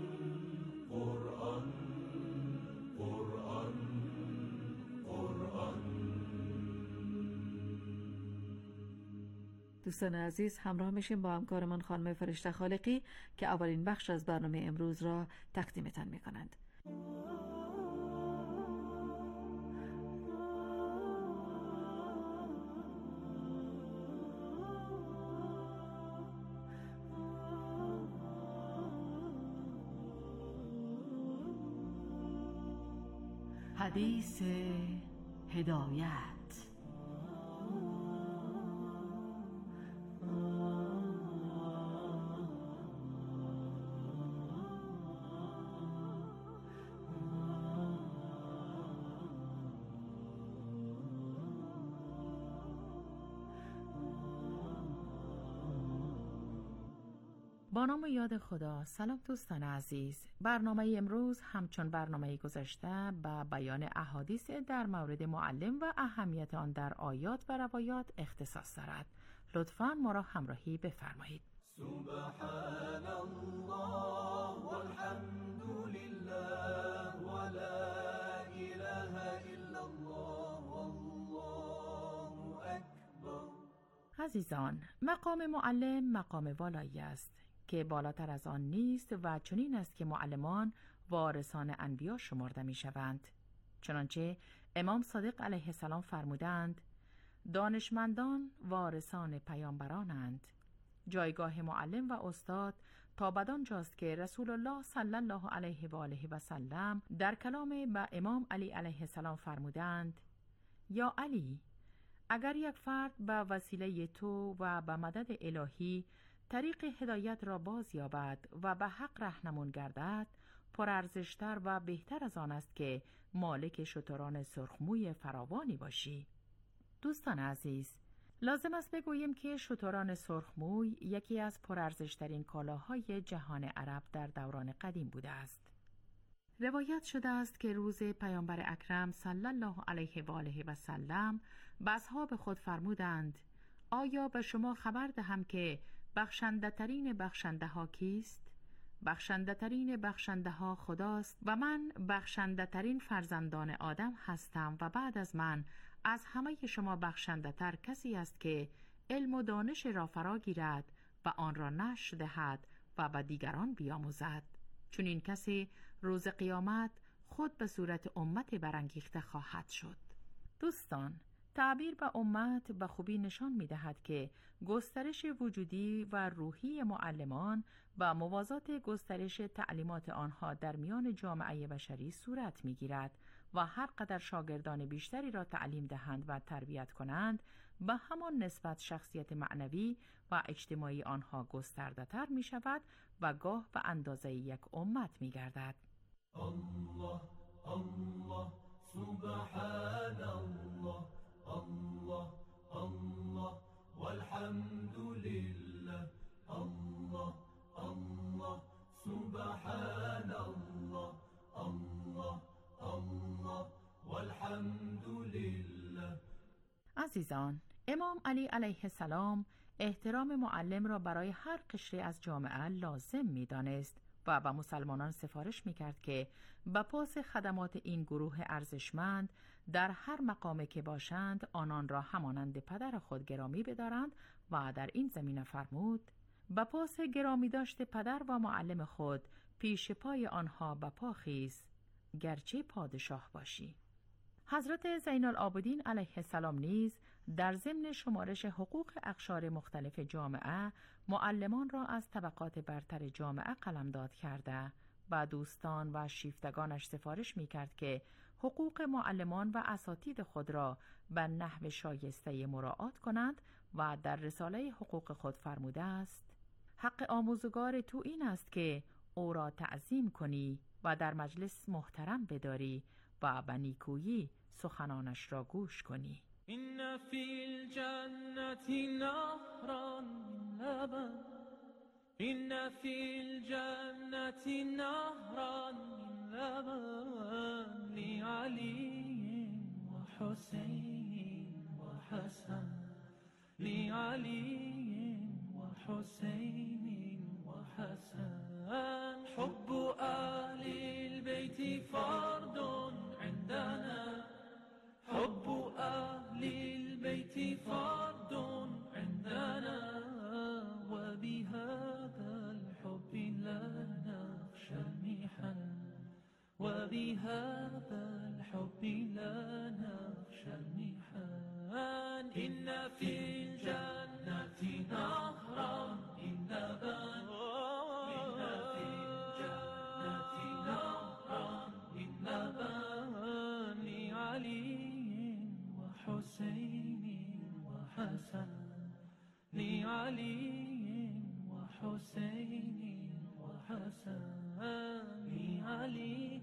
قرآن قرآن قرآن. دوستان عزیز، همراه میشیم با همکارمان خانم فرشته خالقی که اولین بخش از برنامه امروز را تقدیمتان می‌کنند. حدیث هدایت. با نام و یاد خدا. سلام دوستان عزیز، برنامه امروز همچون برنامه گذشته به بیان احادیث در مورد معلم و اهمیت آن در آیات و روایات اختصاص دارد. لطفاً ما را همراهی بفرمایید. سبحان الله والحمد لله الله ولا إله إلا الله والله أكبر. عزیزان، مقام معلم مقام والایی است که بالاتر از آن نیست و چنین است که معلمان وارثان انبیا شمرده می شوند. چنانچه امام صادق علیه السلام فرمودند دانشمندان وارثان پیامبرانند. جایگاه معلم و استاد تا بدان جاست که رسول الله صلی الله علیه و آله و سلم در کلام به امام علی علیه السلام فرمودند یا علی، اگر یک فرد به وسیله تو و به مدد الهی طریق هدایت را باز یابد و به حق رهنمون گردد، پرارزشتر و بهتر از آن است که مالک شتران سرخموی فراوانی باشی. دوستان عزیز، لازم است بگوییم که شتران سرخموی یکی از پرارزشترین کالاهای جهان عرب در دوران قدیم بوده است. روایت شده است که روز پیامبر اکرم صلی الله علیه و آله و سلم به اصحاب خود فرمودند آیا به شما خبر دهم که بخشنده ترین بخشنده ها کیست؟ بخشنده ترین بخشنده ها خداست و من بخشنده ترین فرزندان آدم هستم و بعد از من از همه شما بخشنده تر کسی است که علم و دانش را فرا گیرد و آن را نشر دهد و به دیگران بیاموزد. چون این کسی روز قیامت خود به صورت امت برانگیخته خواهد شد. دوستان، تعبیر به امت به خوبی نشان می دهد که گسترش وجودی و روحی معلمان و موازات گسترش تعلیمات آنها در میان جامعه بشری صورت می گیرد و هر قدر شاگردان بیشتری را تعلیم دهند و تربیت کنند، به همان نسبت شخصیت معنوی و اجتماعی آنها گسترده تر می شود و گاه به اندازه یک امت می گردد. الله الله سبحان الله الله الله والحمد لله الله الله سبحان الله الله الله والحمد لله. عزیزان، امام علی علیه السلام احترام معلم را برای هر قشری از جامعه لازم می دانست و به مسلمانان سفارش می کرد که به پاس خدمات این گروه ارزشمند در هر مقامی که باشند آنان را همانند پدر خود گرامی بدارند و در این زمینه فرمود به پاس گرامی داشت پدر و معلم خود پیش پای آنها به پا خیز گرچه پادشاه باشی. حضرت زین العابدین علیه السلام نیز در ضمن شمارش حقوق اقشار مختلف جامعه معلمان را از طبقات برتر جامعه قلمداد کرده و دوستان و شیفتگانش سفارش می کرد که حقوق معلمان و اساتید خود را به نحو شایسته مراعات کنند و در رساله حقوق خود فرموده است حق آموزگار تو این است که او را تعظیم کنی و در مجلس محترم بداری و به نیکویی سخنانش را گوش کنی. این فی الجنة نهرا من لبن این فی الجنة نهرا من لبن لعلی و حسین و حسن لعلی و حسین و حسن حب اهل البيت فرد عندنا حب أهل البيت فرد عندنا وبهذا الحب لا نخشى المحن وبهذا الحب لا نخشى المحن إن في الجنة نهرا من لبن إن في الجنة نهرا من لبن لعلي وحسين وحسن لعلي وحسين وحسن لعلي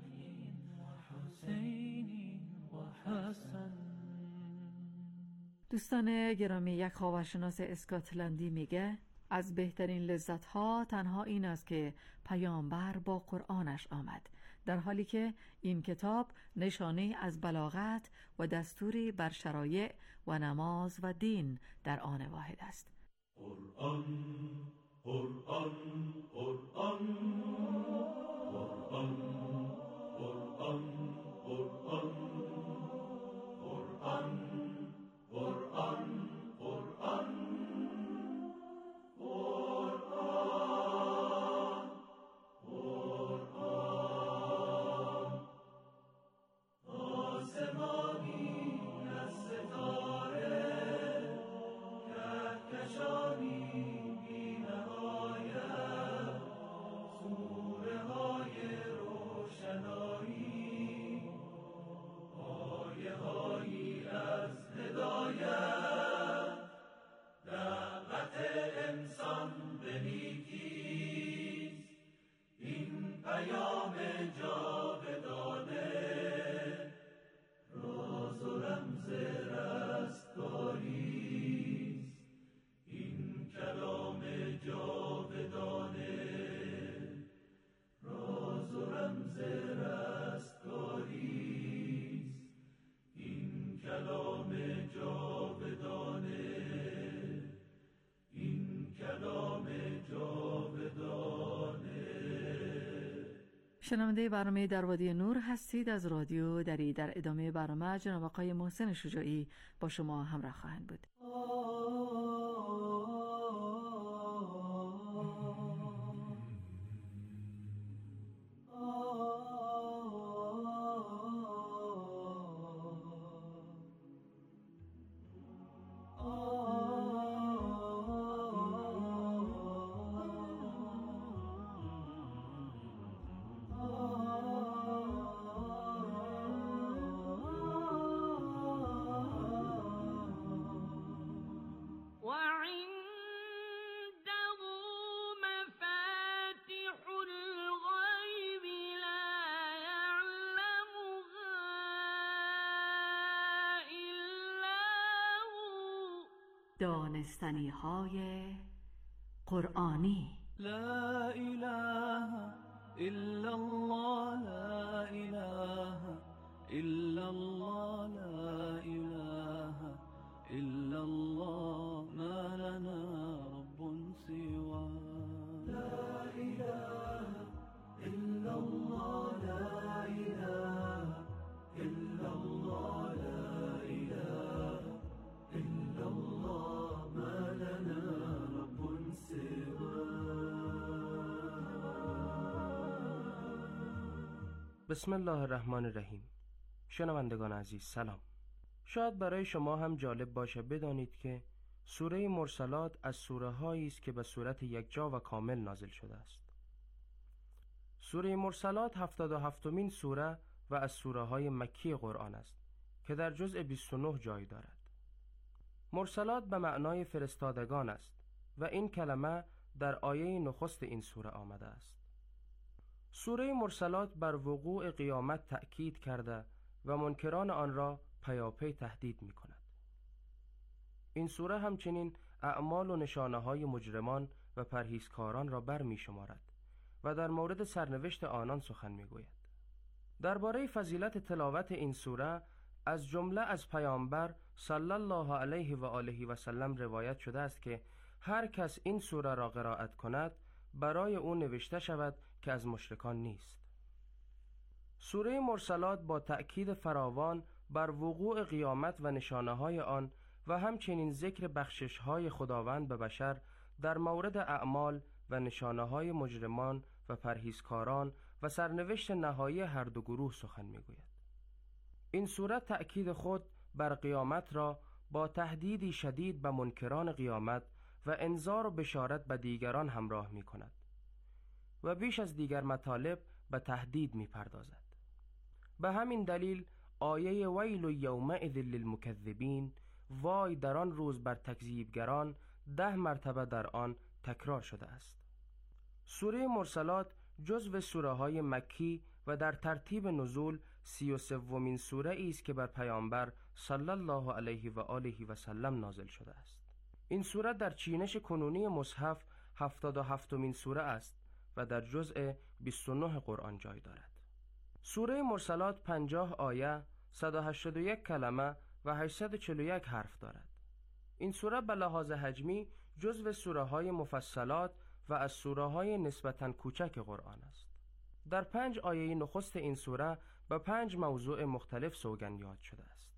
وحسين وحسن. دوستان گرامی، یک خاورشناس اسکاتلندی میگه از بهترین لذت‌ها تنها این است که پیامبر با قرآنش آمد، در حالی که این کتاب نشانه از بلاغت و دستوری بر شرایع و نماز و دین در آن واحد است. قرآن قرآن قرآن قرآن شنونده برنامه در وادی نور هستید از رادیو دری. در ادامه برنامه جناب آقای محسن شجاعی با شما همراه خواهند بود. دانستنی های قرآنی. لا اله الا الله لا اله الا الله لا اله الا الله ما لنا رب سوى لا اله الا الله لا اله الا الله لا اله الا الله ما لنا رب سوى. بسم الله الرحمن الرحیم. شنوندگان عزیز سلام. شاید برای شما هم جالب باشه بدانید که سوره مرسلات از سوره هایی است که به صورت یکجا و کامل نازل شده است. سوره مرسلات 77مین سوره و از سوره های مکی قرآن است که در جزء 29 جای دارد. مرسلات به معنای فرستادگان است و این کلمه در آیه نخست این سوره آمده است. سوره مرسلات بر وقوع قیامت تأکید کرده و منکران آن را پیاپی تهدید می کند. این سوره همچنین اعمال و نشانه های مجرمان و پرهیزکاران را بر می شمارد و در مورد سرنوشت آنان سخن می گوید. درباره فضیلت تلاوت این سوره از جمله از پیامبر صلی الله علیه و آله و سلم روایت شده است که هر کس این سوره را قرائت کند برای او نوشته شود که از مشرکان نیست. سوره مرسلات با تأکید فراوان بر وقوع قیامت و نشانه های آن و همچنین ذکر بخشش های خداوند به بشر در مورد اعمال و نشانه های مجرمان و پرهیزکاران و سرنوشت نهایی هر دو گروه سخن میگوید. این سوره تأکید خود بر قیامت را با تهدیدی شدید به منکران قیامت و انذار و بشارت به دیگران همراه می کند و بیش از دیگر مطالب به تهدید می پردازد. به همین دلیل آیه ویل یومئذ للمکذبین، وای در آن روز بر تکذیبگران، 10 مرتبه در آن تکرار شده است. سوره مرسلات جزو سوره های مکی و در ترتیب نزول 33مین سوره است که بر پیامبر صلی الله علیه و آله و سلم نازل شده است. این سوره در چینش کنونی مصحف 77مین سوره است و در جزء 29 قرآن جای دارد. سوره مرسلات 50 آیه، 181 کلمه و 841 حرف دارد. این سوره به لحاظ حجمی جزو سوره های مفصلات و از سوره های نسبتاً کوچک قرآن است. در 5 آیه نخست این سوره و 5 موضوع مختلف سوگند یاد شده است.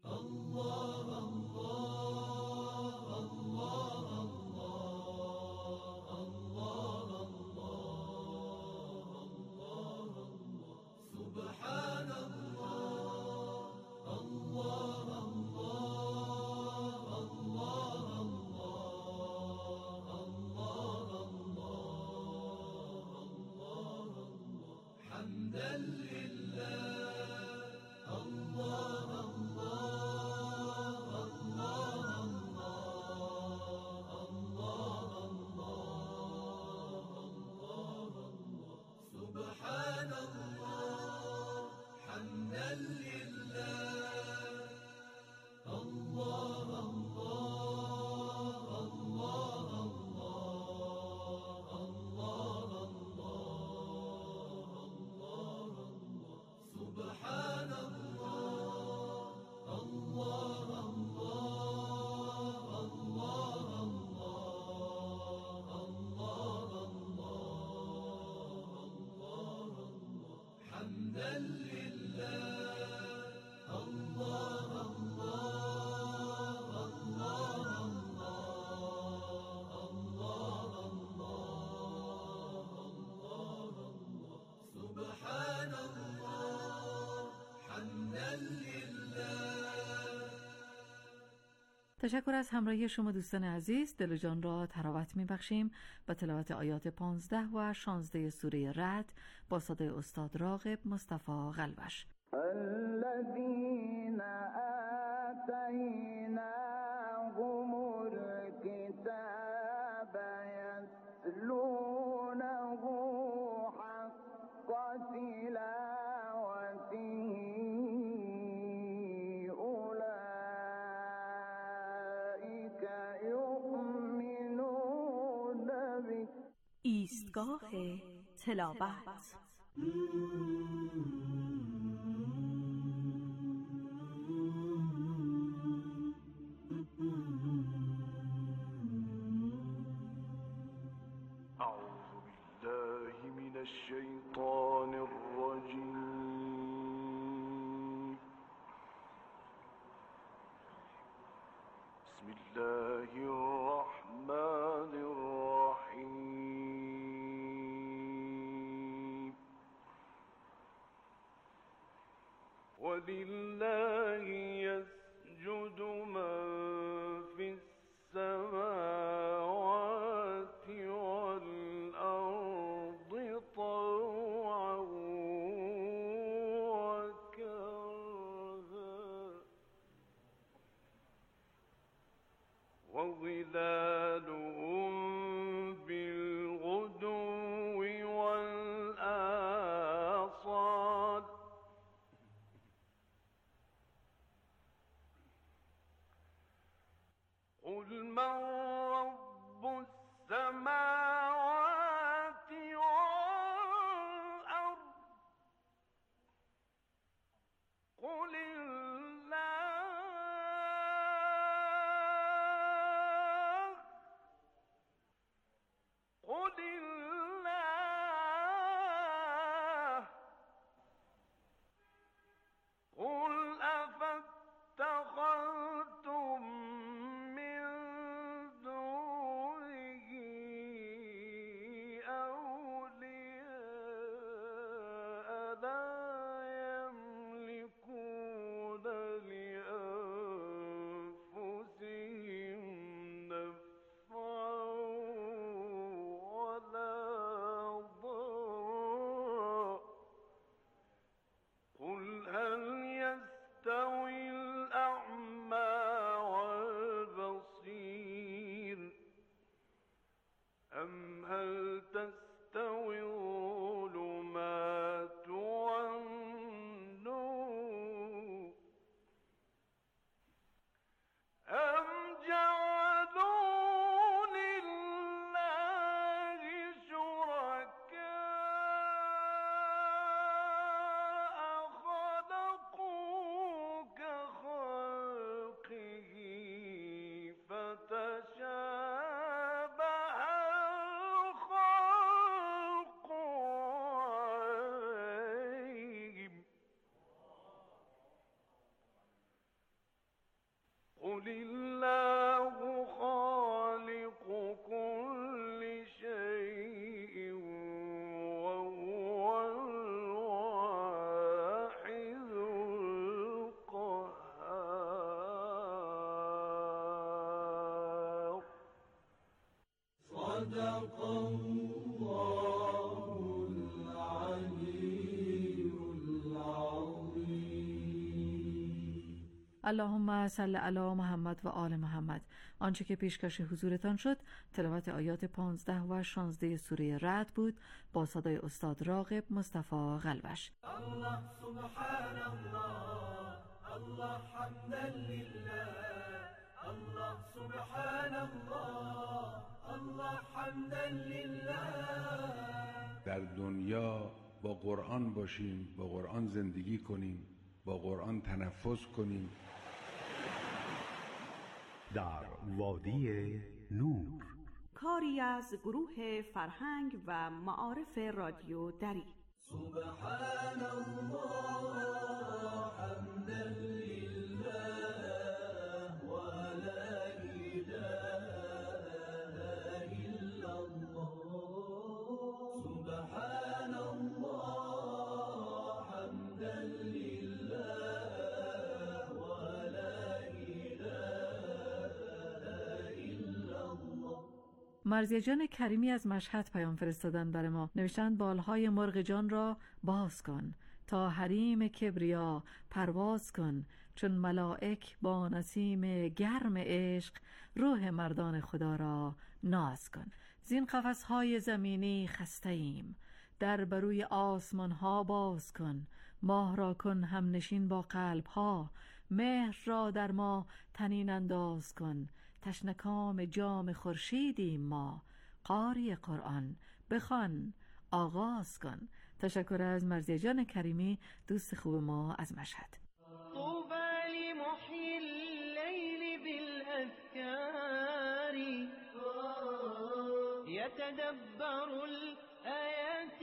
تشکر از همراهی شما دوستان عزیز. دل و جان را تراوت می‌بخشیم با تلاوت آیات 15 و 16 سوره رعد با صدای استاد راغب مصطفی قلبش. الذين آتيناهم الكتاب يتلونه حق تلاوته أولئك يؤمنون به. ایستگاه تلاوت. أعوذ بالله من الشيطان الرجيم. بسم الله الرحمن الرحيم. ولله يسجد من في السماوات والأرض طوعا وكرها وظلالهم بالغدو والآصال. قل من رب السماوات والأرض قل الله قل الله قل أفاتخذتم من دونه قل الله خالق كل شيء وهو الواحد القهار. صدق الله العلي العظيم. اللهم صل علی محمد و آل محمد. آنچه که پیشکش حضورتان شد تلاوت آیات 15 و 16 سوره رعد بود با صدای استاد راغب مصطفی قلبش. الله سبحان الله، الله حمدا لله، الله سبحان الله، الله حمدا لله. در دنیا با قرآن باشیم، با قرآن زندگی کنیم، با قرآن تنفس کنیم. در وادی نور، کاری از گروه فرهنگ و معارف رادیو دری. سبحان الله حمدا لله و لا اله الا الله. سبحان الله حمدا لله و لا اله الا الله. مرضیه جان کریمی از مشهد پیام فرستادن برای ما. نوشتند بالهای مرغ جان را باز کن تا حریم کبریا پرواز کن، چون ملائک با نسیم گرم عشق روح مردان خدا را ناز کن. زین قفس‌های زمینی خسته ایم، در بروی آسمان ها باز کن. ماه را کن هم نشین با قلب ها، مهر را در ما تنین انداز کن. تشنکام جام خورشیدیم ما، قاری قرآن بخوان آغاز کن. تشکر از مرضیه جان کریمی دوست خوب ما از مشهد. طوبى لمحيي الليل بالأذكار يتدبر الآيات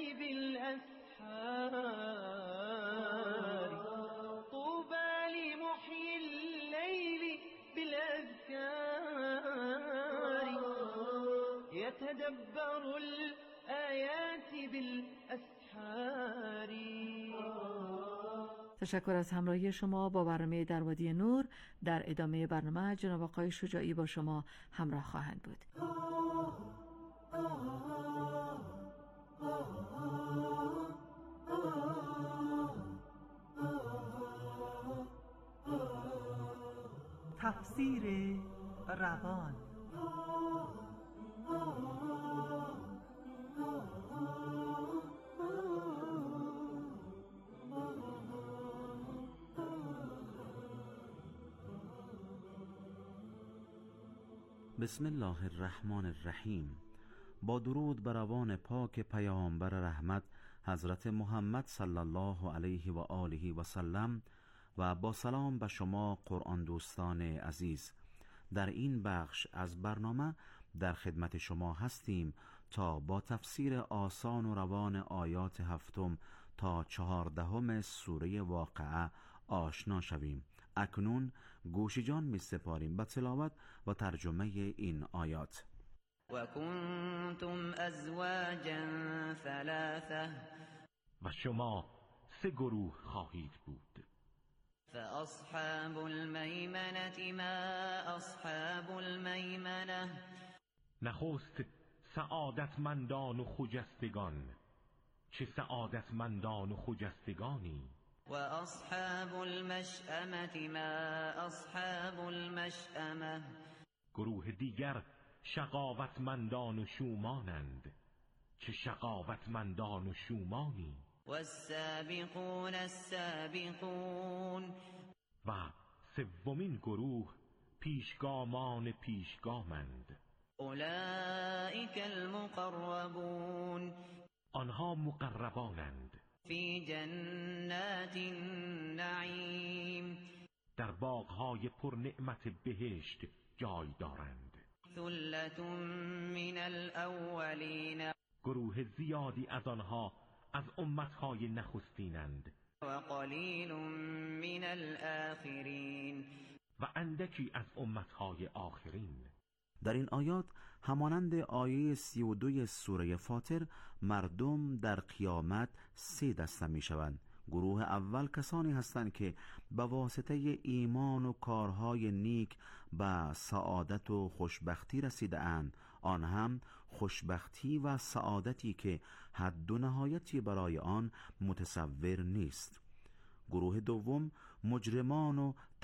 بالأسحار. طوبى لمحيي الليل بالأذكار يتدبر الآيات بالأسحار. تشکر از همراهی شما با برنامه در وادی نور. در ادامه برنامه جناب آقای شجاعی با شما همراه خواهند بود. تفسیر روان. بسم الله الرحمن الرحیم. با درود بر روان پاک پیامبر رحمت حضرت محمد صلی الله علیه و آله و سلم و با سلام به شما قرآن دوستان عزیز. در این بخش از برنامه در خدمت شما هستیم تا با تفسیر آسان و روان آیات 7 تا 14 سوره واقعه آشنا شویم. اکنون گوش جان می سپاریم به تلاوت و ترجمه این آیات. و کنتم ازواجا ثلاثه، و شما 3 گروه خواهید بود. فاصحاب المیمنة ما اصحاب المیمنة، نخست سعادتمندان و خجستگان، چه سعادتمندان و خجستگانی. و اصحاب المشأمة ما اصحاب المشأمة، گروه دیگر شقاوتمندان و شومانند، چه شقاوتمندان و شومانی. و السابقون السابقون، و 3مین گروه پیشگامان پیشگامند. اولئک المقربون، آنها مقربانند. فی جنات النعیم، در باغهای پر نعمت بهشت جای دارند. ثلة من الاولین، گروه زیادی از آنها از امتهای نخستینند. و قلیل من الاخرین، و اندکی از امتهای آخرین. در این آیات همانند آیه 32 سوره فاطر مردم در قیامت 3 دسته می شوند. گروه اول کسانی هستند که به واسطه ایمان و کارهای نیک به سعادت و خوشبختی رسیده اند، آن هم خوشبختی و سعادتی که حد و نهایتی برای آن متصور نیست. گروه دوم مجرمان و